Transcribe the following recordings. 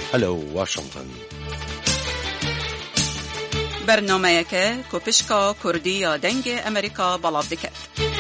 هەلو واشنطن. بەرنامەیەکە کۆپشکا کوردی یا دەنگی ئەمریکا بەڵاو دەکات.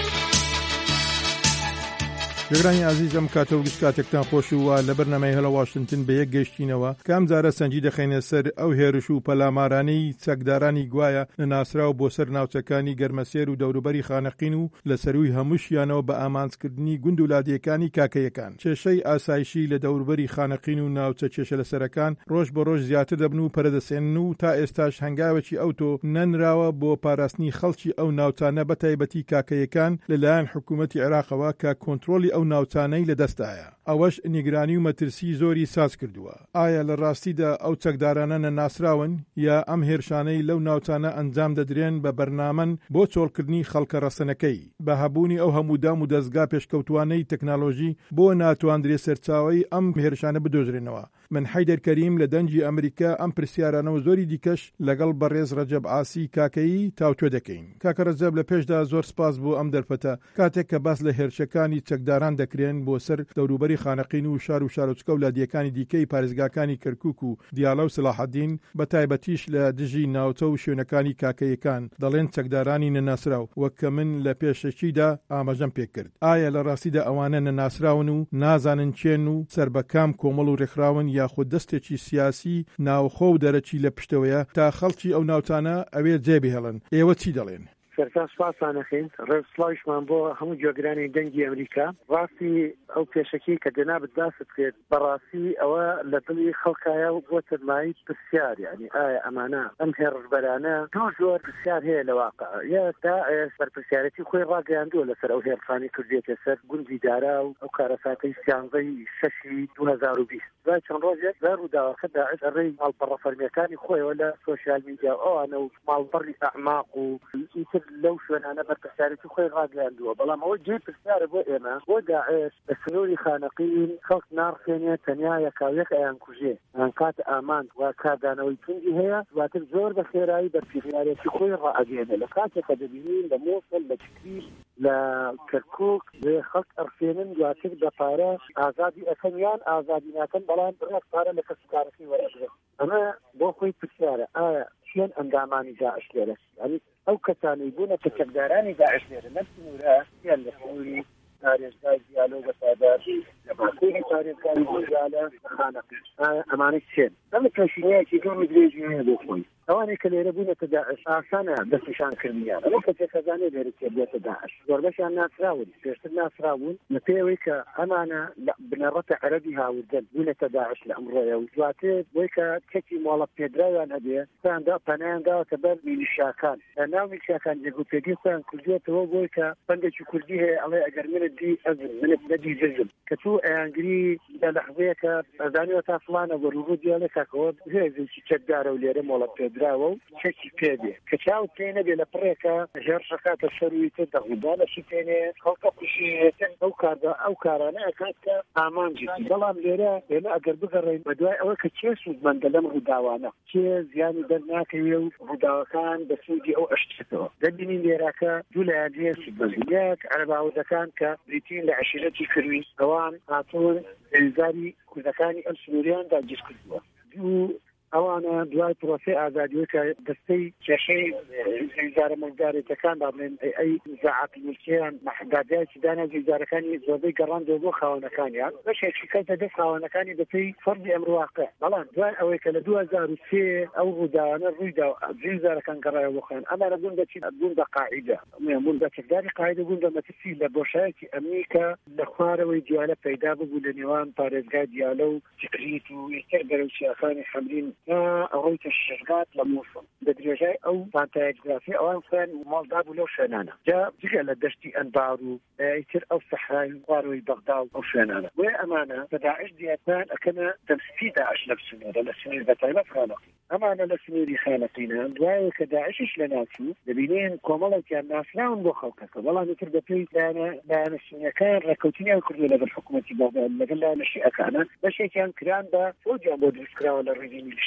جگرانی عزیزم کاتە و گشتکاتێکتان خۆش و لە بەرنامەی هەلە واشنتن بە یەک گەیشتینەوە کام جارە سەنجی دەخینە سەر ئەو هێرش و پەلامارانەی چەکدارانی گوایە نەناسراو بۆ سەر ناوچەکانی گەرمەسێر و دەوروبەری خانەقین و لە سەروی هەمووشیانەوە بە ئامانجکردنی گوند و لادیەکانی کاکەیەکان. کێشەی ئاسایشی لە دەوروبەری خانەقین و ناوچە کێشە لەسەرەکان ڕۆژ بە ڕۆژ زیاتر دەبن و پەرەدەسێنن و تا ئێستاش هەنگاوێکی ئەوتۆ نەنراوە بۆ پاراستنی خەڵکی ئەو ناوچانە بە تایبەتی کاکەیەکان لەلایەن حکوومەتی عێراقەوە کە کۆنتڕۆلی ئەو ناوچانەی لەدەستایە. ئەوەش نیگرانی و مەترسی زۆری ساز کردووە. ئایا لە ڕاستیدا ئەو چەکدارانە نەناسراون یا ئەم هێرشانەی لەو ناوچانە ئەنجام دەدرێن بە بەرنامەن بۆ چۆڵکردنی خەڵکە ڕەسەنەکەی بە هەبوونی ئەو هەموو دام و دەستگا پێشکەوتوانەی تەکنالۆژی بۆ ناتوانندرێ سەرچاوی ئەم هێرشانە بدۆزرێنەوە. من حیدەر کەریم لە دەنجی ئەمریکا ئەم پرسیارانەوە زۆری دیکەش لەگەڵ بەڕێز ڕەجەب ئاسی کاکەیی تاوتوێ دەکەین. کاکە ڕەجەب لە پێشدا زۆر سپاس بۆ ئەم دەرفەتە کاتێک کە باس لە هێرشەکانی چەکداران دەکرێن بۆ سەر دەوروبەری خانەقین و شار و شارۆچکە و لادیەکانی دیکەی پارێزگاکانی کەرکووک و دیاڵە و سلاحەدین بە تایبەتیش لە دژی ناوچە و شوێنەکانی کاکەیەکان دەڵێن چەکدارانی نەناسراو وەک کە من لە پێشەکیدا ئاماژەم پێ کرد. ئایا لە ڕاستیدا ئەوانە نەناسراون و نازانن چێن و سربەکام کۆمەڵ و ڕێکخراون یاخود دەستێکی سیاسی ناوخۆ و دەرەچی لە پشتەوەیە تا خەڵکی ئەو ناوچانە ئەوێ جێبی هێڵن؟ ئێوە چی دەڵێن؟ سەرتاش پاسانەخین ڕێوسڵاویشمان بۆ هەموو جۆگرانی دەنگی ئەمریکا. ڕاستی ئەو پێشەکی کە دەنابێت باست کرد بەڕاستی ئەوە لە دڵی خەڵکایە و بۆ تەمایی پرسیار، یعنی ئایا ئەمانە ئەم هێرشبەرانە زۆر پرسیار هەیە لە واقع یا داعش بەرپرسیارەتی خۆی ڕاگەیاندووە لەسەر ئەو هێرشانی کردێتە سەر گوندی دارا و ئەو کارەساتەی سیانزەی شەشی 2020 دوای چەند ڕۆژێک ڕووداوەکە داعش ئەڕێی ماڵپەڕە فەرمیەکانی خۆیەوە لە سۆشیال میدیا ئەوانە و ماڵپەڕی ئەعماق و لەو شوێنانە بەرپرسیارەتی خۆی ڕاگەیاندووە. بەڵام ئەوە جێ پرسیارە بۆ ئێمە بۆ داعش لە سنووری خانەقین خەڵک ناڕخێنێت تەنیا یەکاویەک ئەیان کوژێ ئەن کات ئاماند و کاردانەوەی توندی هەیە دواتر زۆر بە خێرایی بەرپرسیارەتی خۆی ڕائەگەێنێ. لە کاتێکە دەبینین لە مۆسڵ لە چکریش لە کەرکووک خەڵک ئەرخێنن دواتر بە پارە ئازادی ئەکەن یان ئازادی ناکەن بەڵام بڕات پارە لە کەسوکارەکەی وەرەگرن. ئەمە بۆ خۆی پرسیارە ئایا چێن ئەندامانی داعش لێرە؟ ینی ئەو کەسانی بوونە کە چەکدارانی داعش لێرە لە سنوورە یان لە سنووری پارێزگای دیالۆ و بەساداری لە باکووری پارێزگای دیالە خانەقین ئەمانەی چێن؟ ئەم کەشینەیەکی گەڕی درێژی هەیە بۆ خۆی. ئەوانەی کە لێرە بوونەتە داعش ئاسانە دەستنیشانکردنیان. ئەمە کەسێک خەزانەی لێرە تێبێتە داعش زۆربەشیان ناسراون، پێشتر ناسراون لە پێوەی کە ئەمانە بنەڕەتە عەرەبی هاوردەن بوونەتە داعش لە ئەمڕۆیە و دواتر بۆی کە کەکی مۆڵەت پێدراویان هەبێ خۆیاندا پەنایان داوەتە بەر میلیشیاکان لە ناو میلیشیاکان جێگوپێگی خۆیان کردوێتەوە بۆی کە بەندێکی کوردی هەیە ئەڵێ ئەگەر منت دی ئەزم منت نەدی جزم کە تو ئەیانگری لە لەحظەیە کە ئەزانیوە تا فڵانە وەروڕوو دیالێ کاکەوە هێزێکی چەکدارە و لێرە مۆڵەت پێدراوە و چەکی پێدێ کە چاوت پێ نەبێ لە پڕێکە هێرشەکاتە شەروی تر دەغوبانەشی پێنێ خەڵکە کوشێتن ئەو کارانە ئەکات کە ئامانجی. بەڵام لێرە ئێمە ئەگەر بگەڕێین بە دوای ئەوە کە چێ سوودمەندە لەم ڕووداوانە چێ زیانی دەرناکەوێ و ڕووداوەکان بە سوودی ئەو ئەشتێتەوە دەبینین لێراکە دوو لایەن هەیە سوودمەندی. یەک عەرەباوەدەکان کە بریتین لە عەشیرەتی کروی ئەوان هاتوون ئێزاری کوردەکانی ئەم سنووریاندا گیز کردووە. دوو ئەوانە دوای پرۆسەی ئازادیەوە کە دەستەی کێشەی ویزارە مەلکدارێتەکان دابڵێن ئەی نزاعاتی ملکیان مەحدادایەکی دانا ویزارەکانی زۆربەی گەڕاندەوە بۆ خاوەنەکانیان بەشێکی کەسە دەست خاوەنەکانی بەپێی فەرزی ئەمڕواقع. بەڵام دوای ئەوەی کە لە 2003 ئەو ڕووداوانە ڕوویدا ویزارەکان گەڕایەوە بۆ خۆیان ئەمانە بوون بە قاعیدە بوون بە چەکداری قاعیدە بوون بە مەترسی لە بۆشایەکی ئەمنی کە لە خوارەوەی دیالە پەیدا ببوو لە نێوان پارێزگای دیالە و چکریت و ئێتر گەرەوچیاکانی حەمرین ئەوەی تەشریفات لە مووسڵ بە درێژای ئەو پانتایەکگرافی ئەوان خوێن ماڵدا بوو لەو شوێنانە جا جگە لە دەشتی ئەنبار و ئیتر ئەو سەحرای خوارەوەی بەغدا و ئەو شوێنانە وێ ئەمانە بە داعش دیێتان ئەکەنە دەمستی داعش لە سنوورە لە سنوور بەتایبەت خانەقین. ئەمانە لە سنووری خانەقینان دوایە کە داعشش لە ناچوو دەبینێن کۆمەڵێکیان ناسراون بۆ خەڵکەکە بەڵام ئیتر بەپێی لایەنە سنیەکان ڕێکەوتنیان کردووە لەگەڵ حکوومەتی بەغدا لەگەڵ لایەنە شیعەکانە بەشێکیان کران بە فۆجیان بۆ دروستکراوە لە ڕێگەی میلیشیا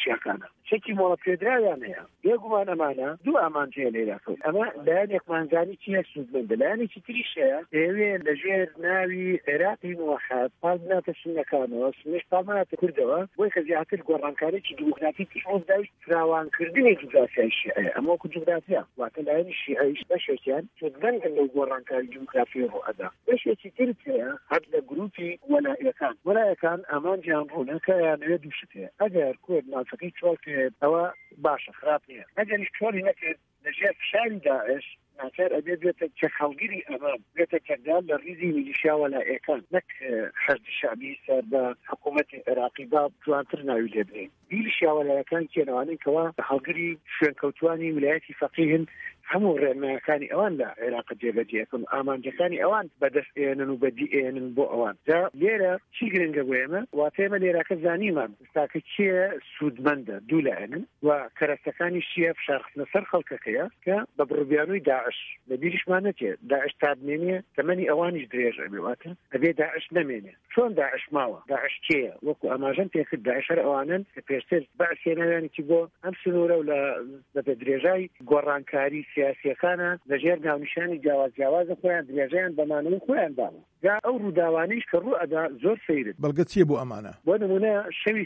میلیشیاکانە شەکی مۆڵە پێدراویان هەیە بێگومان ئەمانە دوو ئامانجەیە لێداکەون ئەمە لایەنێکمانزانی چیە سوودمەندە لایەنێکی تریش هەیە دەیەوێ لەژێر ناوی عێراقی موحد پاڵ بناتە سنەکانەوە سنەش پاڵ بناتە کوردەوە بۆی کە زیاتر گۆڕانکاریی دیموکراتی پێشڕۆ داویست فراوانکردنی جوگرافیای شیعە ئەمە وەکو جوگرافیا واتە لایەنی شیعەیش بەشێکیان سوودمەندن لەو گۆڕانکاری دیموکرافی ڕوئەدا بەشێکی تر هەیە هەر لە گروپی وەلایەکان ئامانجیان ڕوونە کە یانەوێ دووشت هەیە ئەگەر کورد ناوچەکەی چۆڵ کرد ئەوە باشە خراپ نییە ئەگەریش چۆڵی نەکرد لەژێر فشاری داعش ناچار ئەبێ بێتە چەخەڵگیری ئەمان بێتە چەکدان لە ڕیزی میلیشیا وەلایەکان نەک حەشدی شعبی سەر بە حکوومەتی عێراقی با جوانتر ناوی لێ بنێن میلیشیا وەلایەکان کێنەوانن کەوا هەڵگری شوێنکەوتوانی ویلایەتی فەقیهن هەموو ڕێنمایەکانی ئەوان لە عێراق جێبەجێکن ئامانجەکانی ئەوان بەدەستێنن و بەدیێنن بۆ ئەوان جا لێرە چی گرنگە بۆ ئێمە واتە ئێمە لێرەکە زانیمان ئێستاکە کێ سوودمەندە دوو لایەنن و کەرەستەکانی شیە فشارخستنە سەر خەڵکەکەیە کە بە بڕوبیانووی داعش لە بیریشمان نەچێت داعش تابمێنێ تەمەنی ئەوانیش درێژ ئەبێواتە ئەبێ داعش نەمێنێ چۆن داعش ماوە داعش کێیە وەکو ئاماژەم پێکرد داعش هەر ئەوانن کە پێشتر بەعسێنەوەیانێکی بۆ ئەم سنوورە و لە درێژای گۆڕانکاری سیاسیەکانە لەژێر ناونیشانی جیاوازە خۆیان درێژەیان بەمانەوەی خۆیان داوە جا ئەو ڕووداوانەیش کە ڕوو ئەدا زۆر سەیرن بەڵگە چییە بۆ ئەمانە بۆ نمونە شەوی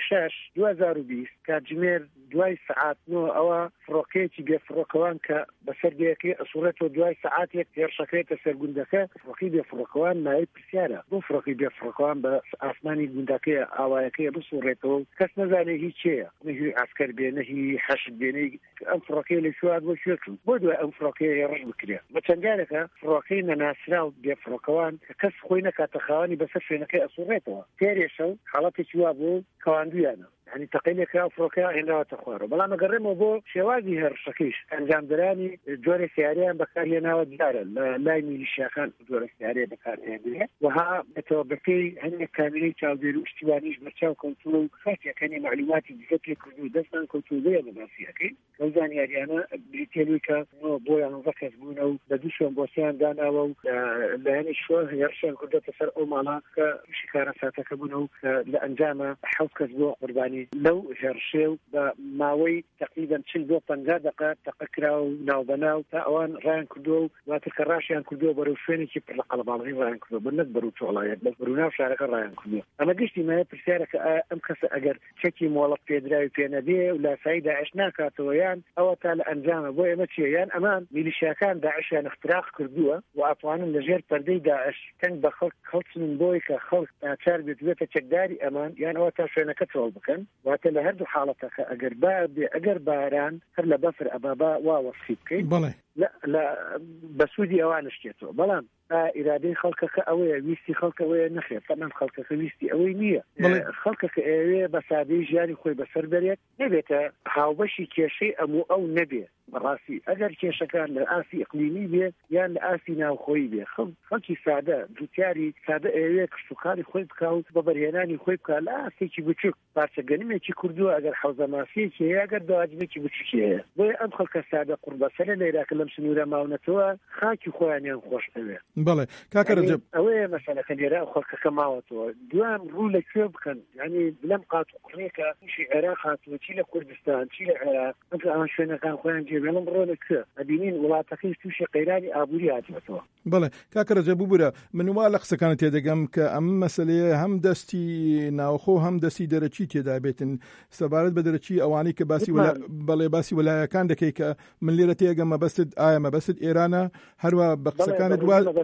2020 کاتژمێر دوای سەعاتنەوە ئەوە فڕۆکەیەکی بێفڕۆکەوان کە بەسەر دەیەکەی ئەسوورێتەوە دوای سەعاتێک هێرشەکەیتە سەر گوندەکە فڕۆکەی بێفڕۆکەوان ناوی پرسیارە بۆ فڕۆکەی بێفڕۆکەوان بە ئاسمانی گوندەکەی ئاوایەکەی بسوڕێتەوە کەس نەزانێ هیچ چییە نەهی عسکەر بێ نەهی حەشد بێنەی ئەم فڕۆکەی لە شوات بۆ شوێتون بۆ دوای ئەم فڕۆکەی ڕژ بکرێت بە چەندارێکە فڕۆکەی نەناسرا و بێفڕۆکەوان کە کەس خۆی نەکاتە خاوەنی بەسەر شوێنەکەی ئەسوڕێتەوە تێرێشە و حاڵەتێکی وا بۆ کەواندویانە يعني تقيلك فروكا هنا تخوار بلا ما قرموا بو شوازي هرشكيش انجام دراني جوري سياريان بكاري ناو دار لا ميليشيا كان جوري سياري بكاري وها متوبكي هن كاملين تشاوديرو اشتوانيش برشاو كنترول خاصه كان معلوماتي بشكل كردو دسان كنتروليه باسيكي وزاني اريانا بريتيليكا نو بويا نفكس بونو بدوشون بوسيان داناو لاني شو يرشن كردو تسر او مالا كشكاره ساتكبونو لانجام حوض كسبو قرباني لو هرشيو بماوي تقريبا 40 دقيقة تقكراو ناو بناو تاوان راين كدو واتكراشيان كدو بروفيني كي بالقلب على غير راين كدو بنك برو شغلايات بس بروناو شارك راين كدو انا قشتي ما برسالك امكس اجر شكي مولط في دراي في نبيه ولا فايده عشناك تويان او تال انجام بو امتيان امان ميليشيا كان داعش يعني اختراق كردوه واطوان اللجير بردي داعش كان بخلق خلص من بويك خلق تشار بيت تشداري امان يعني او تاشينا كتول بكن واتە لە هەردوو حاڵەتەکە ئەگەر باران هەر لە بەفر ئەبابا واوەسی بکەیت لە بەسوودی ئەوانە شتێتەوە بەڵام ئیرادەی خەڵکەکە ئەوەیە ویستی خەڵکەوەیە نەخێت تەمام خەڵکەکە ویستی ئەوەی نییە خەڵکەکە ئەوێ بە سادەی ژیانی خۆی بەسەر بەرێت نەبێتە هاوبەشی کێشەی ئەموو ئەو نەبێت بەڕاستی ئەگەر کێشەکان لە ئاسی ئیقلیمی بێ یان لە ئاسی ناوخۆیی بێ خەڵکی سادە دووتیاری سادە ئەوێ کشتوکاری خۆی بکاوت بە بەرهێنانی خۆی بکات لە ئاسێکی بچووک پارچەگەنمێکی کردووە ئەگەر حەوزە ماسیەکی هەیە ئەگەر داواجبێکی بچووکی هەیە بۆیە ئەم خەڵکە سادە قوربەسەرە لە عێراق لەم سنوورە ماونەتەوە خاکی خۆیانیان خۆش ئەوێ بەڵێ کاکە ڕەجەب ئەوەیە مەسەلەکە لێرە خەڵکەکە ماوەتەوە دوام ڕوو لەکوێ بکەن یعنی لەم قات و قڕێکە تووشی عێراق هاتووە چی لە کوردستان چی لە عێراق ئەم شوێنەکان خۆیان جێبێ لەم ڕۆ لەکوێ ئەبینین وڵاتەکەی تووشی قەیرانی ئابووری هاتوێتەوە بەڵێ کاکە ڕەجەب بوورە من وا لە قسەکانت تێدەگەم کە ئەم مەسەلەیە هەم دەستی ناوخۆ هەم دەستی دەرەچی تێدا بێتن سەبارەت بە دەرەچی ئەوانەی کە باسی وەلایەکان دەکەی کە من لێرە تێگەم مەبەستت ئایا مەبەستت ئێرانە هەروە بە قسەکانت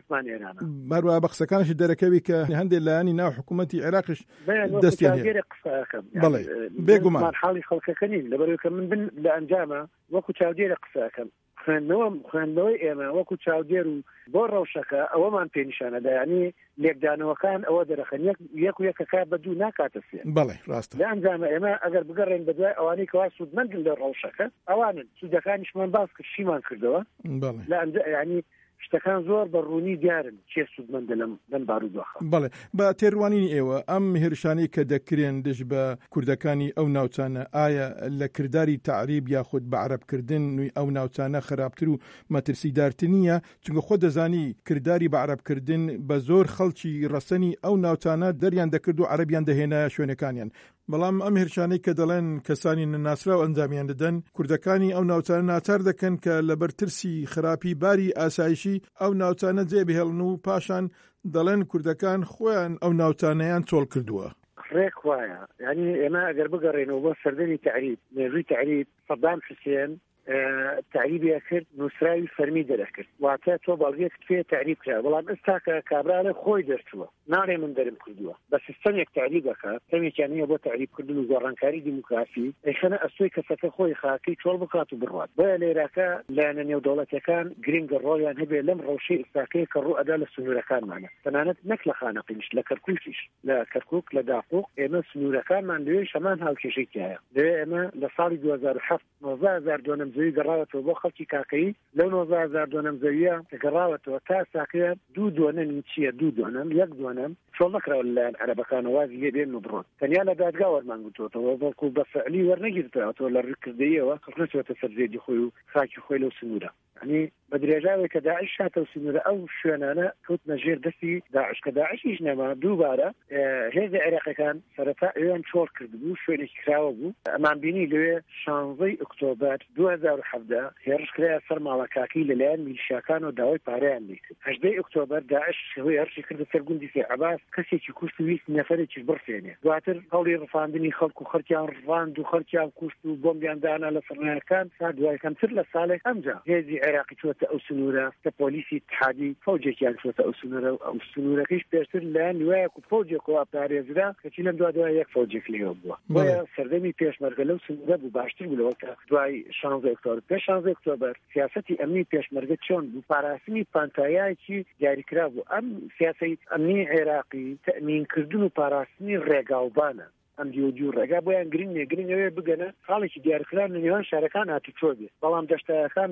هەروە بە قسەکانش دەرەکەوی کە هەندێک لایانی ناو حکوومەتی عێراقش دەستیان هەیە بەڵێ بێگومان حاڵی خەڵکەکە نین لەبەرەوەی کە من بن لە ئەنجامە وەکو چاودێرە قسەکەم خوێندنەوەی ئێمە وەکو چاودێر و بۆ ڕەوشەکە ئەوەمان پێنیشانەدا ینی لێکدانەوەکان ئەوە دەرەخەن یەک و یەکەکە بە دوو ناکاتە سێ بەڵێ ڕاستە لە ئەنجامە ئێمە ئەگەر بگەڕێن بە دوای ئەوانەی کەوا سوودمەندن لە ڕەوشەکە ئەوانن سوودەکانیشمان باس کرد شیمان کردەوە لە ینی شتەکان زۆر بە ڕوونی دیارن چێ سوودمەندە لەم بارودۆخە بەڵێ بە تێروانینی ئێوە ئەم هێرشانەی کە دەکرێن دژ بە کوردەکانی ئەو ناوچانە ئایا لە کردداری تعریب یاخود بە عەرەبکردن نوێی ئەو ناوچانە خراپتر و مەترسیدارتر نییە چونکە خۆ دەزانی کردداری بە عەرەبکردن بە زۆر خەڵکی ڕەسەنی ئەو ناوچانە دەریان دەکرد و عەرەبیان دەهێنایە شوێنەکانیان بەڵام ئەم هێرشانەی کە دەڵێن کەسانی نەناسرا و ئەنجامیان دەدەن کوردەکانی ئەو ناوچانە ناچار دەکەن کە لەبەر ترسی خراپی باری ئاسایشی ئەو ناوچانە جێبهێڵن و پاشان دەڵێن کوردەکان خۆیان ئەو ناوچانەیان چۆڵ کردووە. ڕێک وایە یعنی ئێمە ئەگەر بگەڕێنەوە بۆ سەردەمی تعریب مێژووی تعریب سەدام حوسێن تعریبی کرد نووسراوی فەرمی دەرەکرد واتە تۆ بەڵگێت پێ تعریب کرا بەڵام ئێستا کە کابرا خۆی دەرچووە ناڵێ من دەرم کردووە بە سیستەمێک تعریب دەکات سیستەمێکیان نییە بۆ تعریبکردن و گۆڕانکاری دیموکراسی ئەیخەنە ئەسوی کەسەکە خۆی خاکی چۆڵ بکات و بڕات بۆیە لێرەکە لایەنە نێودەوڵەتیەکان گرنگە ڕۆیان هەبێ لەم ڕەوشەی ئێستاکەی کە ڕوو ئەدا لە سنوورەکانمانە تەنانەت نەک لە خانەقینش لە کەرکووکیش لە کەرکووک لە داقوق ئێمە سنوورەکانمان لەوێ شەمان هاوکێشەی تایە لەوێ ئێمە لە ساڵی 2007 90,000 دۆنەم زەوی گەڕاوەتەوە بۆ خەڵکی کاکەی لەو 90,000 دۆنەم زەویە کە گەڕاوەتەوە تا ساکەیە 2 دۆنەمی چییە 2 دۆنەم 1 دۆنەم چۆڵ نەکراوە لەلایەن عەرەبەکان وازی لێ بێن و بڕۆن تەنیا لە دادگا وەرمانگوتوەوە بەڵکو بە فعلی وەرنەگیرتەوە لە ڕێکردەیەوە خەڵکەچێتە سەر زێدی خۆی و خاکی خۆی لەو سنوورە ینی بە درێژاوێک کە داعش هاتە و سنوورە ئەو شوێنانە کەوتنە ژێر دەستی داعش کە داعشیش نەما دووبارە هێزە عێراقیەکان سەرەتا ئەویان چۆڵ کردبوو شوێنێکی کراوە بوو ئەمان بینی لەوێ 16 ئۆکتۆبەر 2017 هێرش کرایە سەر ماڵە کاکی لەلایەن میلیشیاکان و داوای پارەیان لێکرد 18 ئۆکتۆبەر داعش هەوەی هەرچی کردە سەر گوندی سێ عەباس کەسێکی کوشت و ویست نەفەرێکیش بڕفێنێ دواتر هەوڵی ڕفاندنی خەڵک و خەڵکیان ڕفاند و خەڵکیان کوشت و بۆمبیان دانا لە سەرمایەکان تا دوای کەمتر لە ساڵێک ئەمجا هێزی عێراقی چوەتە ئەو سنوورە کە پۆلیسی اتحادی فەوجێکیان چوەتە ئەو سنوورە ئەو سنوورەکەیش پێشتر لایەن وایەک و فەوجێکەوە پارێزرا کەچی لەم دوای یەک فەوجێک لێوە بووە بۆیە سەردەمی پێشمەرگە لەو سنوورە بوو باشتر بوو لەوە کە دوای 16 ئۆکتۆبر پێش 16 ئۆکتۆبر سیاسەتی ئەمنی پێشمەرگە چۆن بوو پاراستنی پانتایەکی دیاریکرا بوو ئەم سیاسی ئەمنی عێراقی تەمینکردن و پاراستنی ڕێگاوبانە ئەم دیوجو ڕێگا بۆیان گرنگێ گرنگەوێ بگەنە خاڵێکی دیارکران لە نێوان شارەکان هاتوچۆ بێت بەڵام دەشتەکان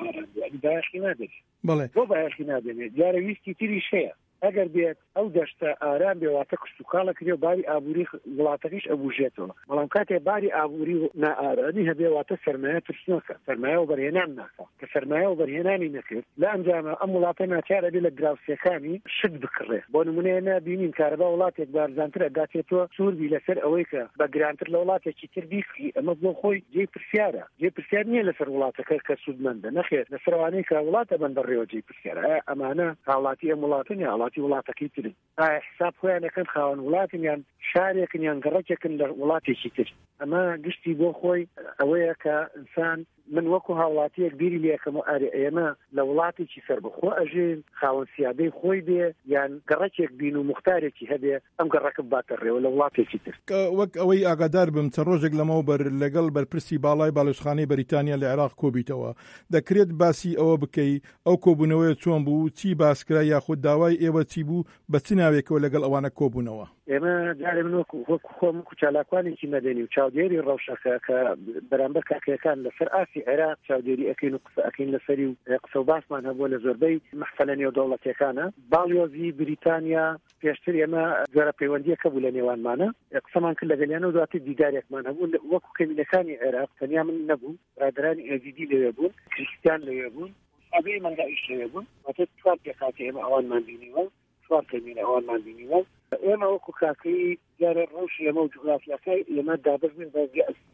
بایەخی نادێت بەڵێ بۆ بایەخی نادێنێت دیارە ویستی تریش هەیە ئەگەر بێت ئەو دەشتە ئارام بێواتە کشتتوکاڵە کرێ و باری ئابووری وڵاتەکەیش ئەبوژێتەوە بەڵام کاتێ باری ئابووری و نائارانی هەبێواتە سەرمایە ترسنۆکە سەرمایە و بەرهێنان ناکە کە سەرمایە و بەرهێنانی نەکرد لە ئەنجامە ئەم وڵاتە ناچارە بێ لە گراوسەکانی شت بکڕێ بۆ نمونەیە نبینین کارەبا وڵاتێک بارزانترە داتێتەوە سووربی لەسەر ئەوەی کە بە گرانتر لە وڵاتێکی تر بیخی ئەمە بۆ خۆی جێ پرسیارە جێ پرسیار نییە لەسەر وڵاتەکە کە سوودمەندە نەخێت لەسەروانەی کە وڵاتە بەندەڕێوە جێ پرسیارە ئەمانە هاوڵاتی ئەم وڵاتن یا وڵاتی وڵاتەکەی تر حساب خۆیانەکەن خاوەن وڵاتن یان شارێکن یان گەڕەکێکن لە وڵاتێکی تر ئەمە گشتی بۆ خۆی ئەوەیە کە ئینسان من وەکو هاوڵاتیەک بیری لێکەم و ئێمە لە وڵاتێکی سربەخۆ ئەژین خاوەن سیادەی خۆی بێ یان گەڕەکێک بین و مختارێکی هەبێ ئەم گەڕەکە باتە ڕێوە لە وڵاتێکی تر وەک ئەوەی ئاگادار بم چەند ڕۆژێک لەمەوە بەر لەگەڵ بەرپرسی باڵای باڵۆچخانەی بەریتانیا لە عێراق کۆبیتەوە دەکرێت باسی ئەوە بکەی ئەو کۆبوونەوەی چۆن بوو چی باسکرا یاخود داوای ئێوە چی بوو بە چ ناوێکەوە لەگەڵ ئەوانە کۆبوونەوە ئێمە جارێ من وەکو خۆم و چالاکوانێکی مەدەنی و چاودێری ڕەوشەکە کە بەرامبەر کاکەکان لەسەر ئاسی عێراق چاودێری ئەکەین و قسە ئەکەین لەسەری و قسە و باسمان هەبووە لە زۆربەی مەحفەلە نێودەوڵەتیەکانە باڵیۆزی بریتانیا پێشتر ئێمە جۆرە پەیوەندیەکە بوو لە نێوانمانە قسەمان کرد لەگەلیانە و دواتر دیدارێکمان هەبوو وەکو کەمینەکانی عێراق تەنیا من نەبوو برادرانی ئێزیدی لەوێ بوون کریستیان لەوێ بوون ئەبێ مەنگایش لەوێ بوون واتە چوار پێکاتی ئێمە ئەوانمان بینیوە چوار کەمینە ئەوانمان بینیوە ئێمە وەکو کاکەی دیارە ڕەوشی ئێمە و جوغرافیاکەی ئێمە دابەزین بە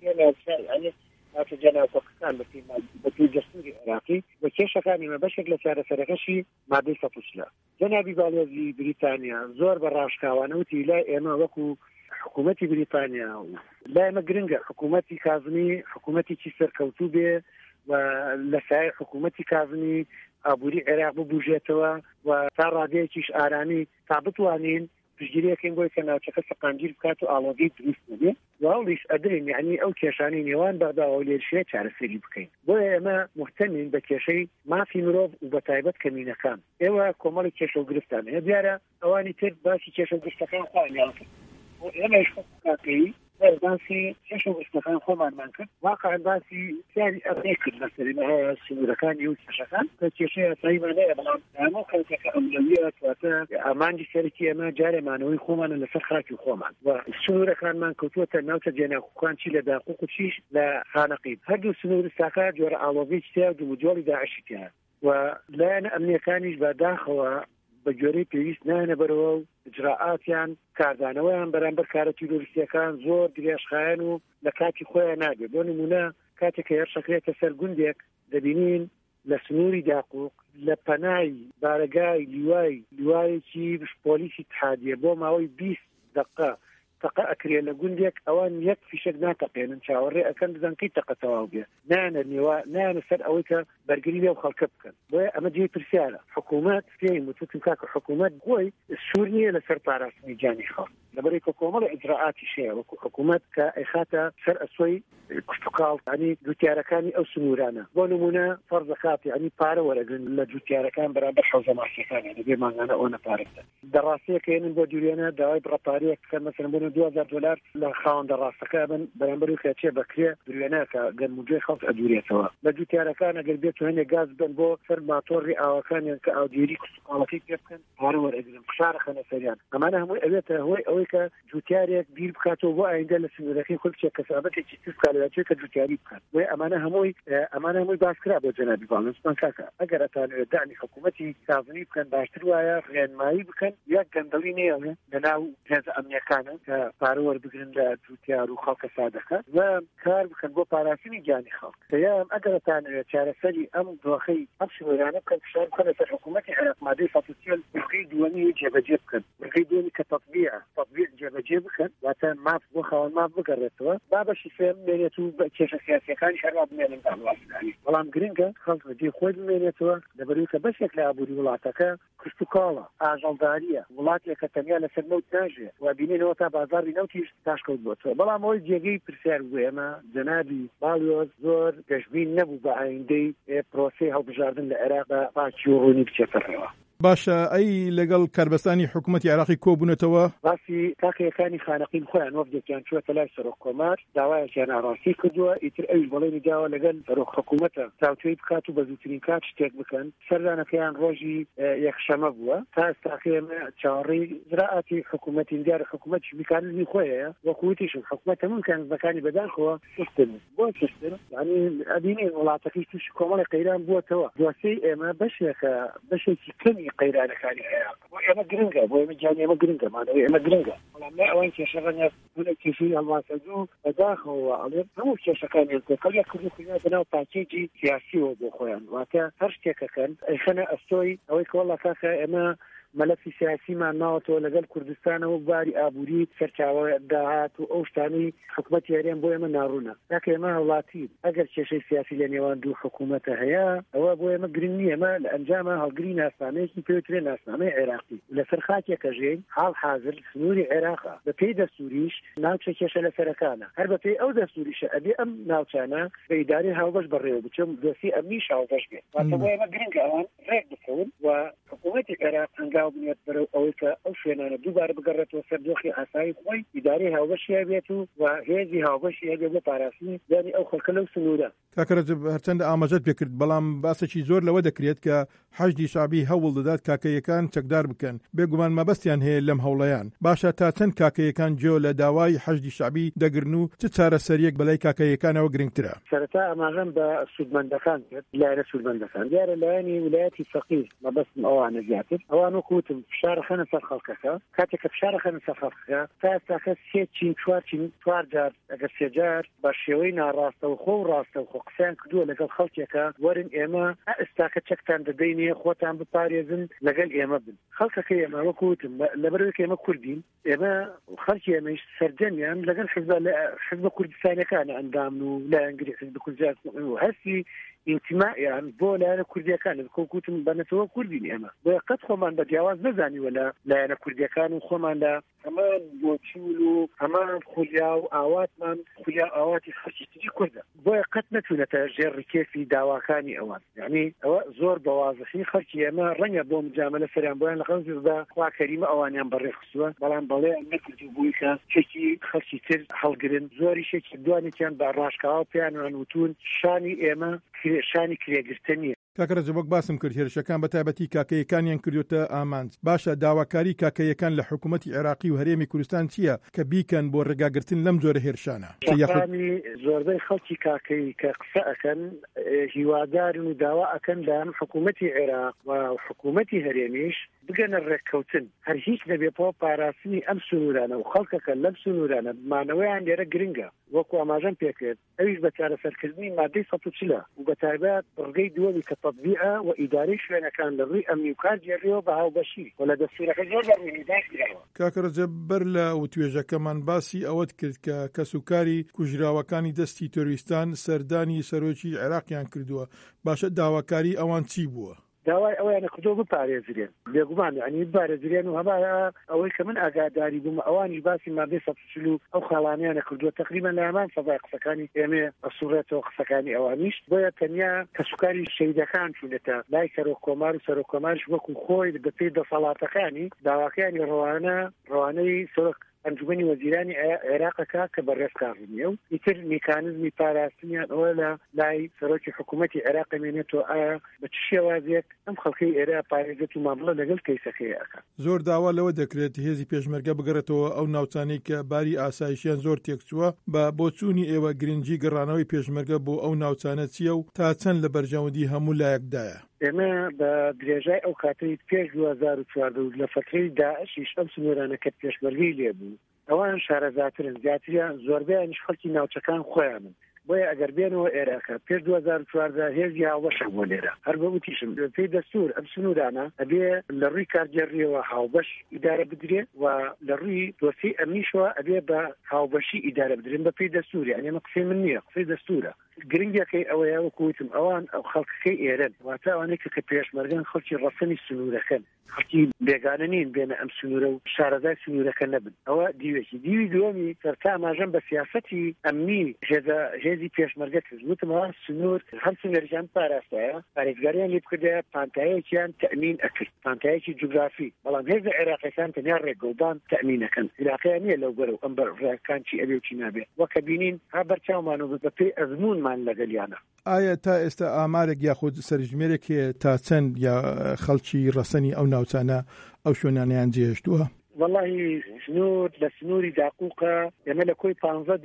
ئەسیە هاتە جەناوەکان بەپی جەستوری عێراقی بە کێشەکان ئێمە بەشێک لە چارەسەرەکەشی مادەی سەپوچلە جەنابی باڵێزی بریتانیا زۆر بە ڕاشکاوانەوتی لای ئێمە وەکو حکوومەتی بریتانیا و لای ئێمە گرنگە حکوومەتی کازمی حکوومەتێکی سەرکەوتوو بێ و لە سایە حکوومەتی کازمی ئابووری عێراق ببوژێتەوە و تا ڕادەیەکیش ئارانی تا بتوانین پشتگیریەکەین بۆی کە ناوچەکە سەقامگیر بکات و ئاڵۆگی دروست نەبێ واڵیش ئەدرین یعنی ئەو کێشانی نێوان بەغدا و لێرشێ چارەسەری بکەین بۆیە ئێمە محتەمین بە کێشەی مافی مرۆڤ و بە تایبەت کەمینەکان ئێوە کۆمەڵی کێشە و گرفتان هەیە دیارە ئەوانی تر باسی کێشە و گرفتەکان خۆیان کرد ئێمەش کاکەی باسی کێشە و گرفتەکان خۆمانمان کرد واقعا باسی سیاری ئەڕێ کرد لەسەری سنوورەکانی و کێشەکان کە کێشەی ئاساییمان هەیە بەڵام هەموو خەڵکەکە ئەولەویە واتە ئامانجی سەرەکی ئێمە جارێمانەوەی خۆمانە لەسەر خاکی خۆمان و سنوورەکانمان کەوتووەتە ناوچە جێناکوکان چی لە داقوق و چیش لە خانەقیب هەردوو سنوورستاکە جۆرە ئاڵۆزی تیا و دووجۆڵی داعشی تیا و لایەنە ئەمنیەکانیش بەداخەوە بە جۆرەی پێویست نانە بەرەوە و ئجراعاتیان کاردانەوەیان بەرامبەر کارە تیرۆریستیەکان زۆر درێژخایەن و لە کاتی خۆیان نابێت. بۆ نمونە کاتێک کە هێرشەکرێتە سەر گوندێک دەبینین لە سنووری داقوق لە پەنای بارگای لیوایەکی پۆلیسی اتحادیە بۆ ماوەی 20 دقیقە تەقە ئەکرێ لە گوندێک ئەوان یەک فیشک ناتەقێنن چاوەڕێ ئەکەن بزانکەی تەقە تەواو بێ نانە سەر ئەوەی کە بەرگری لێو خەڵکە بکەن. بۆیە ئەمە جێی پرسیارە حکوومەت پێی وتم کاکە حکوومەت بۆی سوور نییە لەسەر پاراستنی جانی خەڵک لەبەرەی کە کۆمەڵ ئیجراعاتی شەیە وەکو حکوومەت کە ئەیخاتە سەر ئەسۆی کوشتوکاڵ ینی دووتیارەکانی ئەو سنوورانە. بۆ نمونە فەرزە کات ینی پارە وەرەگرن لە دووتیارەکان بەرامبەر حەوزە ماسیەکانی بێ مانگانە ئەوە نەپارێتە دەڕاستیەکەێنن بۆ دوورێنە داوای بڕەپارەیەک بکەن مەسەن بۆ $2000 لە خاوەندە ڕاستەکە بن بەرامبەر و کەچێ بەکرێ دوورێنە کە گەرموجێ خەڵک ئەدوورێتەوە. لە دووتیارەکان ئەگەر بێت هەنێ گاز بن بۆ سەر ماتۆڕی ئاوەکانیان کە ئاودێری کوشتوکاڵەکەی پێ بکەن پارە وەرەگرن قشارە خەنە سەریان. ئەمانە هەمووی ئەوێتە هۆی ئەوەی کە دووتیارێک بیر بکاتەوە بۆ ئایندە لە سنوورەکەی خۆی بچێت کەسابەتێکی تسکالەوەی کە دووتیاری بکات. بۆیە ئەمانە هەمووی باسکرا بۆ جەنابی باڵنسمان کاکە ئەگەر ئەتانوێت دانی حکوومەتی کازمی بکەن باشتر وایە ڕێنمایی بکەن یەک گەندەڵی نێڵێ لەناو هێزە ئەمنیەکانە کە پارە وەربگرن لە دووتیار و خەڵکە سادەکە و کار بکەن بۆ پاراستنی گیانی خەڵک. یان ئەگەر ئەتانوێت چارەسەری ئەم دۆخەی ئەم سنوورانە بکەن فشار بکەن لەسەر حکوومەتی عێراق مادەی 130 بڕگەی دووەمی جێبەجێ بکەن. بڕگەی دووەمی کە تەطبیق جێبەجێ بکەن واتە ماف بۆ خاوەن ماف بگەڕێتەوە با بەشی سێم بمێنێت و بە کێشە سیاسیەکانی شەروا بمێنن داڵواسکاری. بەڵام گرنگە خەڵک بەجێ خۆی بمێنێتەوە لەبەرەوەی کە بەشێک لە ئابووری وڵاتەکە کوشتوکاڵە ئاژەڵداریە وڵاتێکە تەنیا لەسەر نەوت ناژێ و بینێنەوە تا بازاری نەوتیش تاشکەوت بۆتەوە. بەڵام ئەوەی جێگەی پرسیار بوو ئێمە جەنابی باڵیۆز زۆر گەشتبین نەبوو بە ئایندەی پرۆسەی هەڵبژاردن لە عێراق بە پاکی و ڕوونی بچێتەڕێوە. باشە ئەی لەگەڵ کاربەستانی حکوومەتی عێراقی کۆبوونەتەوە باسی تاقیەکانی خانەقین خۆیان وەفدێکیان چوەتە لای سەرۆک کۆمار داوایەکیان ئاڕاستی کردووە ئیتر ئەویش بەڵێنی داوە لەگەڵ سەرۆک حکوومەتە چاوتوێی بکات و بە زووترین کات شتێک بکەن. سەردانەکەیان ڕۆژی یەکشەمە بووە تا ئێستاکە ئێمە چاوەڕێی زراعەتی حکوومەتی دیارە حکوومەتی میکانیزمی خۆیەیە وەکوتیشم حکوومەت هەموو میکانیزمەکانی بەداخەوە سستن بۆ سستن یعنی ئەبینێ وڵاتەکەی تووشی کۆمەڵی قەیران بووەتەوە دواسەی ئێمە بەشێکی کەمی قەیرانەکانی عێراق بۆ ئێمە گرنگە بۆ ئێمە گیانی ئێمە گرنگەمانەوەی ئێمە گرنگە بەڵام لای ئەوەی کێشەکەنە هەنێک کێشەی هەڵواسەجوو بەداخەوە ئەڵێ هەموو کێشەکانیان تێکەڵیان کردو خوێنە بەناو پاکێجی سیاسیەوە بۆ خۆیان واتە هەر شتێکەکەن ئەیخەنە ئەستۆی ئەوەی کە وەڵا کاکە ئێمە مەلەفی سیاسیمان ناوەتەوە لەگەڵ کوردستانەوە باری ئابووری سەرچاوە داهات و ئەو شتانەی حکوومەتی هەرێم بۆ ئێمە ناڕوونە کاکە ئێمە هەوڵاتی ئەگەر کێشەی سیاسی لە نێوان دوو حکوومەتە هەیە ئەوە بۆ ئێمە گرنگ نییە ئێمە لە ئەنجامە هەڵگری ناسنامەیەکی پێوترێ ناسنامەی عێراقی لەسەر خاکێکە ژێین حاڵ حاضر سنووری عێراقا بە پێی دەستوریش ناوچە کێشە لەسەرەکانە هەر بە پێی ئەو دەستوریشە ئەبێ ئەم ناوچانە بە ئیدارەی هاوبەش بەڕێوە بچم دۆسی ئەمنیش هاوبەش بێت واتە بۆ ئێمە گرنگە ئەوان ڕێک بکەون و حکوومەتی عێراق هەنگاو بنێت بەرەو ئەوەی کە ئەو شوێنانە دووبارە بگەڕێتەوە سەر دۆخی ئاسایی خۆی ئیدارەی هاوبەشی هەبێت و هێزی هاوبەشی هەبێت بۆ پاراستنی یانی ئەو خەڵکە لەو سنوورە. کاکە ڕەجەب هەرچەندە ئاماژەت پێکرد بەڵام باسێکی زۆر لەوە دەکرێت کە حەشدی شعبی هەوڵ دەدات کاکەیەکان چەکدار بکەن بێگومان مەبەستیان هەیە لەم هەوڵەیان باشە تا چەند کاکەیەکان جۆ لە داوای حەشدی شعبی دەگرن و چ چارەسەریەک بەلای کاکەیەکانەوە گرنگترە. سەرەتا ئاماژەم بە سوودمەندەکان کرد لایەنە سوودمەندەکان دیارە لایەنی ویلایەتی فەقیر مەبەستم ئەوانە زیاتر ئەوان وەکوتم فشارە خەنە سەر خەڵکەکە کاتێک کە فشارە خەنە سەر خەڵکەکە تا ئێستاکە چوار جار ئەگەر سێ جار بە شێوەی ناڕاستەوخۆ و ڕاستەوخۆ قسەیان کردووە لەگەڵ خەڵکێکە وەرن ئێمە ئێستاکە چەکتان دەدەینێ خۆتان بپارێزن لەگەڵ ئێمە بن خەڵکەکە ئێمە وەکوتم لەبەرەوەی ئێمە کوردین ئێمە خەڵکی ئێمەش سەرجەمیان لەگەڵ حزب کوردستانەکانە ئەندامن و لایەنگری حزب کوردستان هەستی ئینتیمائیان بۆ لایەنە کوردیەکانە کۆکوتم بەنەتەوە کوردین ئێمە بۆ قەت خۆمان بە جیاواز نەزانیوە لە لایەنە کوردیەکان و خۆمان لە هەمان بۆچول و هەمان خولیا و ئاواتمان خولیا ئاواتی خەڵکی تری کوردە بۆیە قەت نەتوونەتە ژێڕی کێفی داواکانی ئەوان یعنی ئەوە زۆر بەوازەخی خەڵکی ئێمە ڕەنگە بۆ مجاملە سەریان بۆیان لە خەڵکیدا خوا کەریمە ئەوانیان بەڕێخستووە بەڵام بەڵێ نەکردو بووی کە چێکی خەڵکی تر هەڵگرن زۆری شێکی دوانێکیان بە ڕاشکاوە پێیان وتون شانی ئێمە شانی کرێگرتنیە کاکە ڕەجەب باسم کرد هێرشەکان بەتایبەتی کاکەیەکانیان کردوتە ئامانج. باشە داواکاری کاکەیەکان لە حکوومەتی عێراقی و هەرێمی کوردستان چییە کە بیکەن بۆ ڕێگاگرتن لەم جۆرە هێرشانە؟ زۆربەی خەڵکی کاکەی کە قسە ئەکەن هیوادارن و داوا ئەکەن لە حکوومەتی عێراق و حکوومەتی هەرێمیش بگەنە ڕێککەوتن هەر هیچ نەبێتەوە پاراستنی ئەم سنوورانە و خەڵکەکە لەم سنوورانە بمانەوەیان لێرە گرنگە وەکو ئاماژەم پێکرد ئەویش بە چارەسەرکردنی مادەی 140 و بەتایبەت ڕگەی دووەمی کە تەطبیقە و ئیدارەی شوێنەکان لە ڕووی ئەمنی و کارگێڕیەوە بە هاوبەشی و لە دەستورەکە زۆر بەڕوونیداش کراوە. کاکە ڕەجەب بەر لە وتوێژەکەمان باسی ئەوەت کرد کە کەسوکاری کوژراوەکانی دەستی تۆریستان سەردانی سەرۆکی عێراقیان کردووە. باشە داواکاری ئەوان چی بووە؟ داوای ئەویانە کردۆ بپارێزرێن بێگومان ینی بپارێزرێن و هەما ئەوەی کە من ئاگاداری بووم ئەوانیش باسی مادەی 140 ئەو خاڵانیانە کردووە تقریبا لە هەمان سەدای قسەکانی ئێمە ئەسوڕێتەوە قسەکانی ئەوانیش بۆیە تەنیا کەسوکاری شەیدەکان چوونێتە لای سەرۆکۆمار و سەرۆکۆماریش وەکو خۆی بەپێی دەسەڵاتەکانی داواکانی ڕەوانەی سەرۆک ئەنجومەنی وەزیرانی عێراقەکە کە بەڕێزکاڕنیە و ئیتر میکانزمی پاراستنیان ئەوە لە لای سەرۆکی حکوومەتی عێراق مێنێتەوە ئایا بە چ شێوازێک ئەم خەڵکەی ئێرە پارێزێت و مامەڵە لەگەڵ کەیسەکەی ئەکات. زۆر داوا لەوە دەکرێت هێزی پێشمەرگە بگەڕێتەوە ئەو ناوچانەی کە باری ئاسایشیان زۆر تێکچووە بە بۆچوونی ئێوە گرنگی گەڕانەوەی پێشمەرگە بۆ ئەو ناوچانە چییە و تا چەند لە بەرژەوەندی هەموو لایەکدایە؟ ئێمە بە درێژای ئەو کاتەی پێش 2014 لە فترەی داعشیش ئەم سنوورانە کە پێشمەرگەی لێبوو ئەوان شارەزاترن زیاتریان زۆربیانیش خەڵکی ناوچەکان خۆیانن بۆیە ئەگەر بێنەوە عێراقە پێش 2014 هێزی هاوبەشە بۆ لێرە هەر بە وتیشم پێی دەستور ئەم سنوورانە ئەبێ لە ڕووی کارگێڕیەوە هاوبەش ئیدارە بدرێت و لە ڕووی دۆسی ئەمنیشەوە ئەبێ بە هاوبەشی ئیدارە بدرێن بە پێی دەستوری ئەنێ مە قسەی من نییە قسەی دەستورە گرنگەکەی ئەوەیە وەکوتم ئەوان ئەو خەڵکەکەی ئێرن واتە ئەوانەی کە پێشمەرگەن خەڵکی ڕەسەنی سنوورەکەن خەڵکی بێگانە نین بێنە ئەم سنوورە و شارەزای سنوورەکە نەبن ئەوە دیوێکی دیوی دووەمی سەرتا ئاماژەم بە سیاسەتی ئەمنی هێزی پێشمەرگە وتم ئەوان سنوور هەر سنوورجان پاراستایە پارێزگاریان لێ بکردەیە پانتایەکیان تەمین ئەکرد پانتایەکی جوگرافی بەڵام هێزە عێراقیەکان تەنیا ڕێگەڵدان تەمینەکەن عێراقیان نییە لەو بەرەو ئەم بەڕێکان چی ئەبێ و چی نابێ وەکە بینین ها بەرچاومانەوە بە پێی ئەزمونمان لەگەلیانە. ئایا تا ئێستا ئامارێک یاخود سەرژمێرێک تا چەند یا خەڵکی ڕەسەنی ئەو ناوچانە ئەو شوێنانیان جێهێشتووە؟ والله سنوور لە سنووری داقووقە ئێمە لە کۆی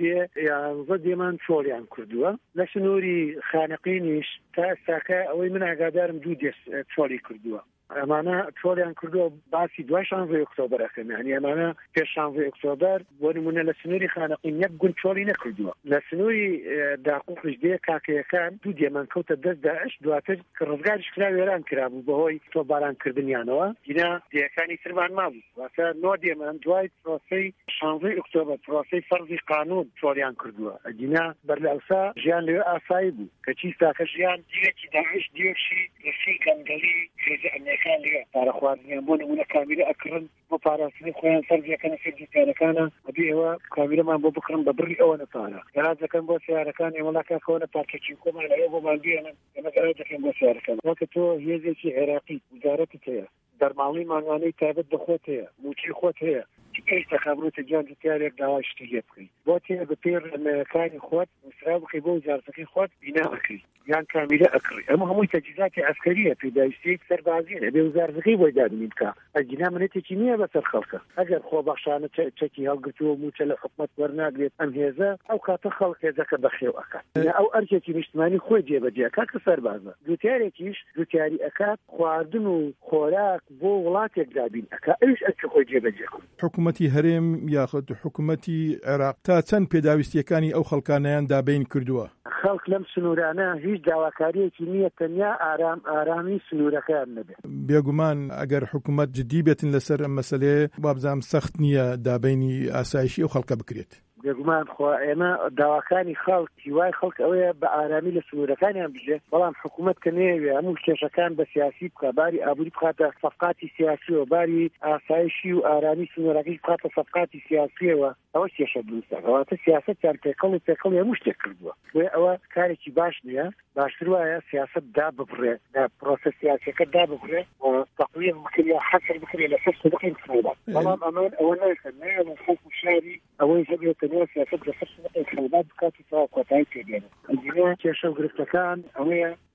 15 دێمان چۆڵیان کردووە لە سنووری خانەقینیش تا ئێستاکە ئەوەی من ئاگادارم 2 چۆڵی کردووە ئەمانە چۆڵیان کردووە باسی دوای 16 ئۆکتۆبەرەکەم یعنی ئەمانە پێش 16 ئۆکتۆبەر بۆ نمونە لە سنووری خانەقین یەک گوند چۆڵی نەکردووە لە سنووری داقووقش دێ کاکەیەکان 2 دێمان کەوتە دەست داعش دواتر کە ڕزگاریش کرا وێران کرابوو بەهۆی تۆبارانکردنیانەوە دینا دێیەکانی ترمان مابوو واتە 9 دێمان دوای پرۆسەی 16 ئۆکتۆبەر پرۆسەی فەرزی قانون چۆڵیان کردووە دینا بەرلەوسا ژیان لەوێ ئاسایی بوو کەچی ساکە ژیان دیوێکی داعش دیوێکی ڕسی کەنگەلی هێزەکان لێ پارەخواردنیان بۆ نمونە کامیرە ئەکردن بۆ پاراستنی خۆیان سەرجەکەنە سەرجەکانە ئەبێ ئەوە کامیرەمان بۆ بکڕن بە بڕی ئەوە نەپارە گەراج دەکەن بۆ سیارەکان ئێمەڵاکە کەونە پارکێکی کۆمان لەوێ بۆمان بێنن ئێمە گەراج دەکەن بۆ سیارەکان وەکە تۆ هێزێکی عێراقی وزارەتت هەیە دەرماڵی مانوانەی تایبەت بە خۆت هەیە موچی خۆت هەیە ئێش تەخابڕۆتە گیان دیارێک داوای شتی لێ بکەیت بۆ تێ بە پێر لەمەکانی خۆت مسرا بکەی بۆ وزارەتەکەی خۆت بینا ئەکەی یان کامیرە ئەکڕی ئەمە هەمووی تەجهیزاتی عەسکەریە پێداویستەیەک سەربازیە ئەبێ وزارەتەکەی بۆی دادنی بکە ئەگینا منێتێکی نییە بەسەر خەڵکە ئەگەر خۆبەخشانە چەکی هەڵگرتووە موچە لە حکومەت وەرناگرێت ئەم هێزە ئەو کاتە خەڵک هێزەکە بەخێو ئەکات ئەو ئەرکێکی نیشتمانی خۆی جێبەجێکات کە سەربازە دووتارێکیش دووتاری ئەکات خواردن و خۆراک بۆ وڵاتێک دابین ئەکا ئەوش ئەرکی خۆی جێبەجێ حکوومەتی هەرێم یاخود حکوومەتی عێراق تا چەند پێداویستیەکانی ئەو خەڵکانیان دابین کردووە خەڵک لەم سنوورانە هیچ داواکاریەکی نییە تەنیا ئارامی سنوورەکەیان نەبێت بێگومان ئەگەر حکوومەت جدی بێتن لەسەر ئەم مەسەلەیە وابزانام سەخت نییە دابینی ئاسایشی ئەو خەڵکە بکرێت بێگومان خۆ ئێمە داواکانی خەڵک هیوای خەڵک ئەوەیە بە ئارامی لە سنوورەکانیان بژێت بەڵام حکوومەت کە نەیەوێ هەموو کێشەکان بە سیاسی بکە باری ئابووری بخاتە سەفقاتی سیاسیەوە باری ئاسایشی و ئارامی سنوورەکەی بخاتە سەفقاتی سیاسیەوە ئەوە کێشە دروستە ئەواتە سیاسەتیان پێکەڵ و پێکەڵ هەموو شتێک کردووە وێ ئەوە کارێکی باش نییە باشتر وایە سیاست داببڕێ پرۆسە سیاسیەکە داببڕێ تەقویم بکرێ حەسر بکرێ لەسەر سەدەقی خەڵات بەڵام ئەمان ئەوە نەکەن نەیە خەڵک و شاری ئەوەی هەبێت تەنیا سیاست لەسەر سەدەقی خەڵات بکات و تا کۆتایی پێدێنێت ئەنجینە کێشە و گرفتەکان ئەوەیە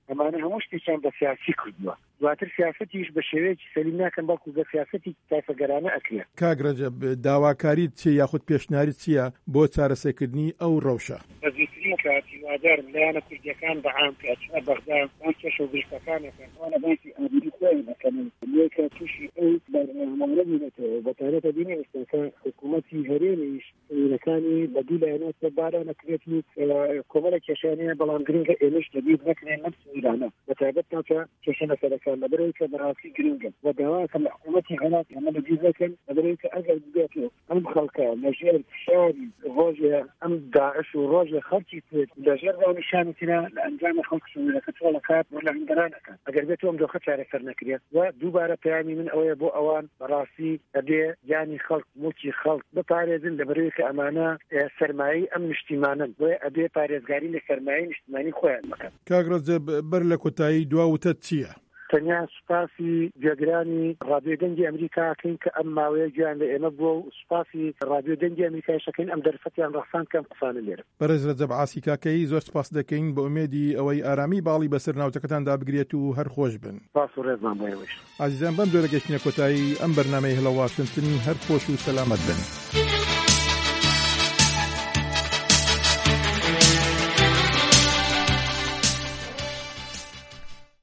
ئەمانە هەموو شتێکیان بە سیاسی کردووە دواتر سیاستیش بە شێوەیەکی سەلیم ناکەن بەڵکو بە سیاستی تایفەگەرانە ئەکرێت. کاک ڕەجەب داواکاریت چیە یاخود پێشنیاریت چییە بۆ چارەسەرکردنی ئەو ڕەوشە؟ بەزیترین کاتی وادارم لایەنە کوردیەکان بەعام کاتچنە بەغدا ئەو کێشە و گرفتەکانەکەن ئەوانە باسی ئابووری خۆیان دەکەن لێکە تووشی ئەو بەرنامە بینێتەوە بەتایبەتە بینێ ئێستا حکوومەتی هەرێمیش سەیرەکانی بە دوو لایەنەوە بارانەکرێت و کۆمەڵە کێشانەیە بەڵام گرنگە ئێمەش دەبێت نەکرێن نەفس ئیرانە بەتایبەت ناکە کێشە مەسەلەکان لەبەرەوەی کە بەڕاستی گرنگن و داواکە لە حکوومەتی هەڵات ئەمە بەبیر دەکەن لەبەرەوەی کە ئەگەر بێت ئەم خەڵکە لەژێر فشاری ڕۆژێ ئەم داعش و ڕۆژێ خەڵکی کرد لەژێر ڕاونیشانتیە لە ئەنجامە خەڵک سوورەکە تۆڵەکات و لە هەندەرانەکە ئەگەر بێت ئەم دۆخە چارەسەر نەکرێت و دووبارە پەیامی من ئەوەیە بۆ ئەوان بەڕاستی ئەبێ یانی خەڵک موچی خەڵک بپارێزن لەبەرەوەی کە ئەمانە سەرمایی ئەم نیشتیمانن بۆیە ئەبێ پارێزگاری لە سەرمایی نیشتیمانی خۆیان بکەن. کاک ڕەجەب بەر لە کۆتایی دواوتە چییە؟ تەنیا سوپاسی جێگرانی ڕادیۆ دەنگی ئەمریکاکەین کە ئەم ماوەیە گویان لە ئێمە بووە و سوپاسی ڕادیۆ دەنگی ئەمریکایشەکەین ئەم دەرفەتیان ڕەخسان کەم قسانە لێرە. بەڕێز ڕەجەب عاسی کاکەی زۆر سپاس دەکەین بە ئومێدی ئەوەی ئارامی باڵی بەسەر ناوچەکەتاندا بگرێت و هەر خۆش بن. سپاس و ڕێزمان بۆ ئێوەش. عزیزان بەم جۆرە گەشتنە کۆتایی ئەم بەرنامەی هەڵە واشنگتن هەر خۆش و سەلامەت بن.